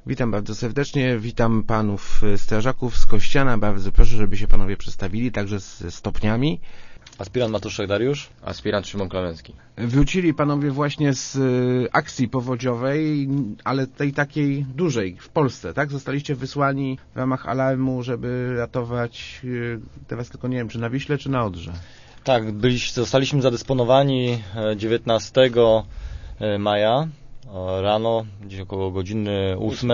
Witam bardzo serdecznie, witam panów strażaków z Kościana. Bardzo proszę, żeby się panowie przedstawili, także ze stopniami. Aspirant Matuszek Dariusz. Aspirant Szymon Klemenski. Wrócili panowie właśnie z akcji powodziowej, ale tej takiej dużej w Polsce, tak? Zostaliście wysłani w ramach alarmu, żeby ratować, teraz tylko nie wiem, czy na Wiśle, czy na Odrze. Tak, zostaliśmy zadysponowani 19 maja rano, gdzieś około godziny 8.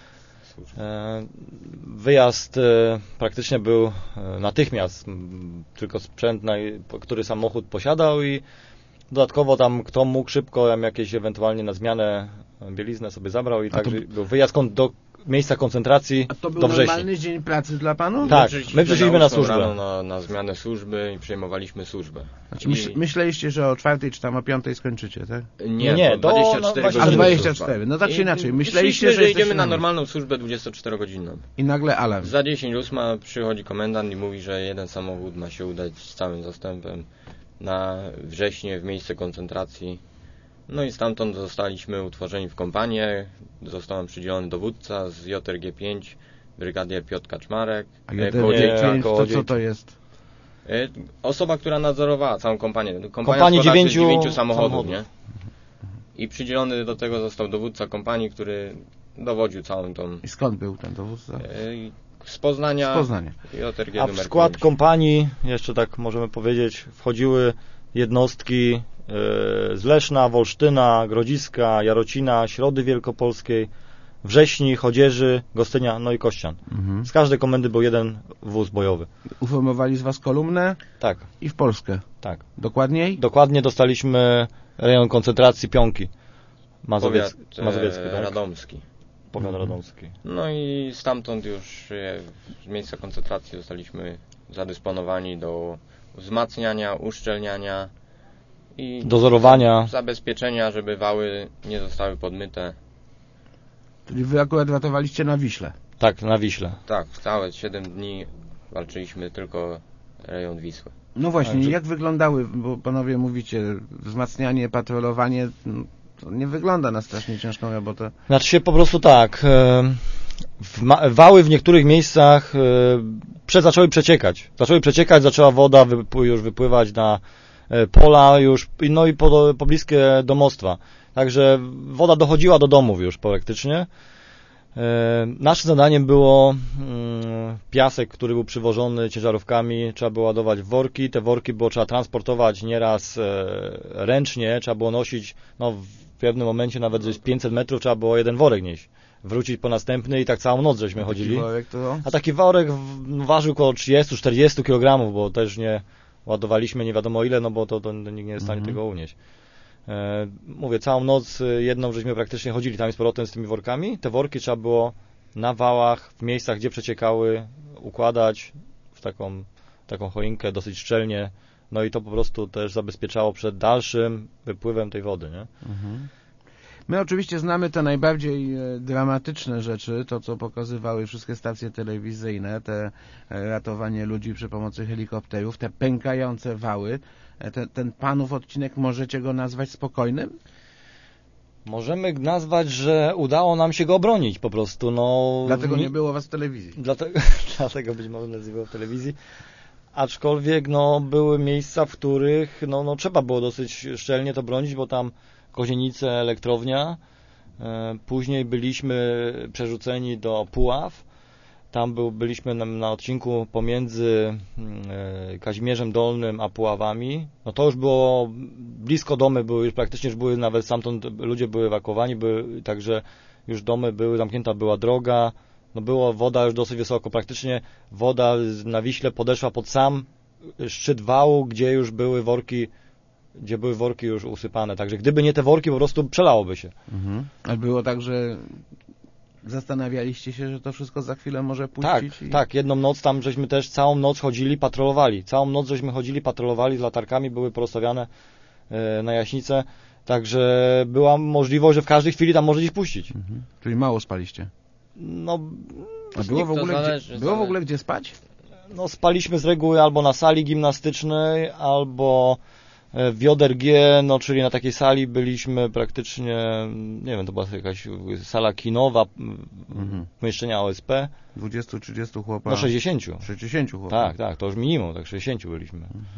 Wyjazd praktycznie był natychmiast, tylko sprzęt, który samochód posiadał i dodatkowo tam kto mógł szybko jakieś ewentualnie na zmianę bieliznę sobie zabrał i także był wyjazd do miejsca koncentracji do wrześni. A to był normalny dzień pracy dla panów? Tak, my przyszliśmy na służbę. Na zmianę służby i przejmowaliśmy służbę. Znaczy, myśleliście, że o 4 czy tam o 5 skończycie, tak? Nie, 24 godziny. A 24, no tak czy inaczej. Myśleliście, że idziemy na normalną służbę 24-godzinną. I nagle alarm. Za 10:08 przychodzi komendant i mówi, że jeden samochód ma się udać z całym zastępem na Wrześnie w miejsce koncentracji. No i stamtąd zostaliśmy utworzeni w kompanię. Został nam przydzielony dowódca z JRG 5, brygadier Piotr Kaczmarek. A JRG 5 to co to jest? Osoba, która nadzorowała całą kompanię. Kompanii 9 samochodów, nie? I przydzielony do tego został dowódca kompanii, który dowodził całą tą... I skąd był ten dowódca? Z Poznania. JRG A w skład 5. kompanii, jeszcze tak możemy powiedzieć, wchodziły jednostki z Leszna, Wolsztyna, Grodziska, Jarocina, Środy Wielkopolskiej, Wrześni, Chodzieży, Gostynia, no i Kościan. Z każdej komendy był jeden wóz bojowy. Uformowali z was kolumnę? Tak. I w Polskę? Tak. Dokładniej? Dokładnie dostaliśmy rejon koncentracji Pionki. Mazowiecki, tak? Radomski. Powiat radomski. No i stamtąd już z miejsca koncentracji zostaliśmy zadysponowani do wzmacniania, uszczelniania i dozorowania, zabezpieczenia, żeby wały nie zostały podmyte. Czyli wy akurat ratowaliście na Wiśle? Tak, na Wiśle. Tak, całe 7 dni walczyliśmy tylko rejon Wisły. No właśnie, jak wyglądały, bo panowie mówicie, wzmacnianie, patrolowanie, to nie wygląda na strasznie ciężką robotę. Znaczy się po prostu tak, wały w niektórych miejscach zaczęły przeciekać. Zaczęła woda już wypływać na pola już, no i pobliskie domostwa. Także woda dochodziła do domów już praktycznie. Naszym zadaniem było piasek, który był przywożony ciężarówkami, trzeba było ładować w worki. Te worki trzeba transportować nieraz ręcznie, trzeba było nosić, no w pewnym momencie nawet z 500 metrów trzeba było jeden worek nieść. Wrócić po następny i tak całą noc żeśmy chodzili. A taki worek ważył około 30-40 kg, bo też nie ładowaliśmy nie wiadomo ile, no bo to nikt nie jest w stanie tego unieść. Mówię, całą noc jedną żeśmy praktycznie chodzili tam z powrotem z tymi workami. Te worki trzeba było na wałach, w miejscach, gdzie przeciekały, układać w taką choinkę dosyć szczelnie. No i to po prostu też zabezpieczało przed dalszym wypływem tej wody, nie? My oczywiście znamy te najbardziej dramatyczne rzeczy, to co pokazywały wszystkie stacje telewizyjne, te ratowanie ludzi przy pomocy helikopterów, te pękające wały. Ten panów odcinek, możecie go nazwać spokojnym? Możemy nazwać, że udało nam się go obronić po prostu. No, dlatego nie było was w telewizji. Dlatego być może nas nie było w telewizji. Aczkolwiek były miejsca, w których trzeba było dosyć szczelnie to bronić, bo tam Kozienice, elektrownia. Później byliśmy przerzuceni do Puław. Tam byliśmy na odcinku pomiędzy Kazimierzem Dolnym a Puławami. No to już było blisko, domy były już praktycznie, już były nawet stamtąd ludzie były ewakuowani, także już domy były, zamknięta była droga. No było woda już dosyć wysoko, praktycznie woda na Wiśle podeszła pod sam szczyt wału, gdzie już były worki już usypane. Także gdyby nie te worki, po prostu przelałoby się. A było tak, że zastanawialiście się, że to wszystko za chwilę może puścić? Tak. Jedną noc tam żeśmy też całą noc chodzili, patrolowali. Całą noc żeśmy chodzili, patrolowali z latarkami, były porozstawiane na jaśnicę. Także była możliwość, że w każdej chwili tam może gdzieś puścić. Czyli mało spaliście? No... A było w ogóle gdzie spać? No spaliśmy z reguły albo na sali gimnastycznej, albo W JRG, no czyli na takiej sali byliśmy praktycznie, nie wiem, to była jakaś sala kinowa, pomieszczenia OSP. 20-30 chłopa. No 60. 60 chłopa. Tak, to już minimum, tak 60 byliśmy.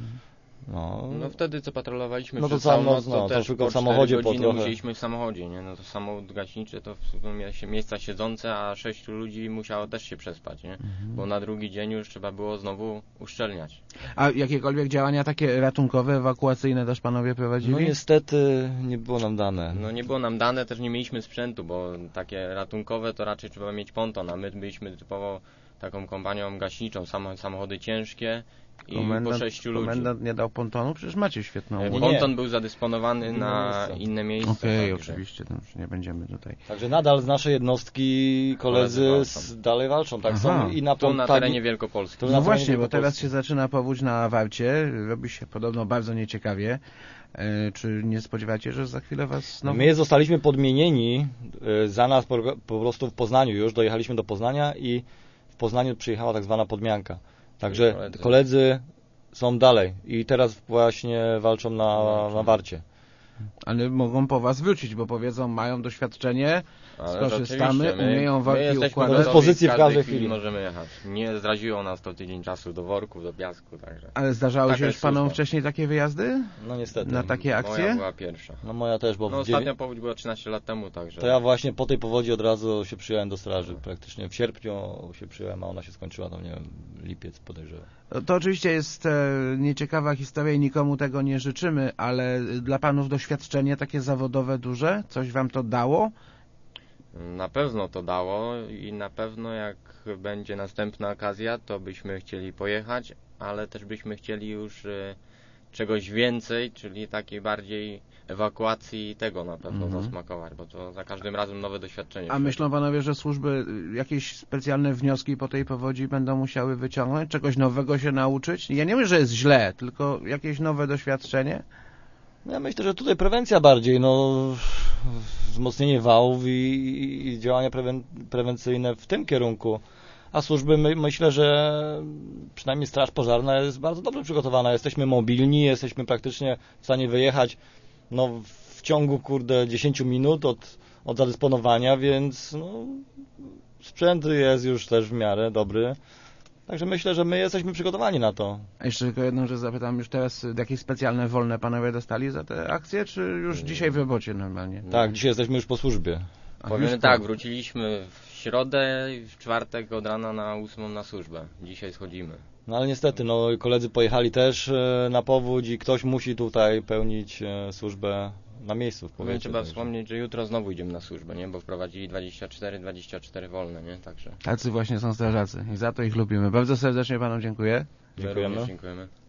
No wtedy co patrolowaliśmy no to przez całą samo, noc, to też tylko po w samochodzie 4 godziny trochę. musieliśmy w samochodzie, nie? No to samochód gaśniczy to miejsca siedzące, a 6 ludzi musiało też się przespać, nie? Bo na drugi dzień już trzeba było znowu uszczelniać. A jakiekolwiek działania takie ratunkowe, ewakuacyjne też panowie prowadzili? No niestety nie było nam dane. No nie było nam dane, też nie mieliśmy sprzętu, bo takie ratunkowe to raczej trzeba mieć ponton, a my byliśmy typowo taką kompanią gaśniczą, samochody ciężkie i po 6 ludzi. Komendant nie dał pontonu? Przecież macie świetną łódź. Ponton był zadysponowany na inne miejsca. Okej, także. oczywiście, to już nie będziemy tutaj. Także nadal z naszej jednostki koledzy dalej walczą, tak? Są i to na terenie Wielkopolski. No właśnie, bo teraz się zaczyna powódź na Warcie, robi się podobno bardzo nieciekawie. Czy nie spodziewacie, że za chwilę was znowu... My zostaliśmy podmienieni za nas po prostu w Poznaniu już, dojechaliśmy do Poznania i w Poznaniu przyjechała tak zwana podmianka. Także koledzy są dalej i teraz właśnie walczą na Warcie. Ale mogą po was wrócić, bo powiedzą, mają doświadczenie, skorzystamy, umieją worki układać. Do dyspozycji w każdej chwili. Możemy jechać. Nie zraziło nas to tydzień czasu do worków, do piasku, także. Ale zdarzały się już panom wcześniej takie wyjazdy? No niestety. Na takie akcje? Moja była pierwsza. No moja też, bo ostatnia powódź była 13 lat temu, także. To ja właśnie po tej powodzi od razu się przyjąłem do straży, praktycznie w sierpniu się przyjąłem, a ona się skończyła tam, nie wiem, lipiec podejrzewam. To oczywiście jest nieciekawa historia i nikomu tego nie życzymy, ale dla panów doświadczenie takie zawodowe duże? Coś wam to dało? Na pewno to dało i na pewno jak będzie następna okazja, to byśmy chcieli pojechać, ale też byśmy chcieli już czegoś więcej, czyli takiej bardziej ewakuacji tego na pewno zasmakować, bo to za każdym razem nowe doświadczenie. A myślą panowie, że służby jakieś specjalne wnioski po tej powodzi będą musiały wyciągnąć? Czegoś nowego się nauczyć? Ja nie mówię, że jest źle, tylko jakieś nowe doświadczenie? Ja myślę, że tutaj prewencja bardziej, wzmocnienie wałów i działania prewencyjne w tym kierunku. A służby, myślę, że przynajmniej Straż Pożarna jest bardzo dobrze przygotowana. Jesteśmy mobilni, jesteśmy praktycznie w stanie wyjechać w ciągu 10 minut od zadysponowania, więc sprzęt jest już też w miarę dobry. Także myślę, że my jesteśmy przygotowani na to. A jeszcze tylko jedną rzecz zapytam, już teraz jakieś specjalne wolne panowie dostali za te akcje, czy już dzisiaj w robocie normalnie? Tak, dzisiaj jesteśmy już po służbie. Powiem tak, wróciliśmy w środę i w czwartek od rana na 8 na służbę. Dzisiaj schodzimy. No ale niestety, koledzy pojechali też na powódź i ktoś musi tutaj pełnić służbę na miejscu w powiecie. Trzeba wspomnieć, że jutro znowu idziemy na służbę, nie? Bo wprowadzili 24 wolne, nie? Także. Tacy właśnie są strażacy i za to ich lubimy. Bardzo serdecznie panom dziękuję. Dziękujemy.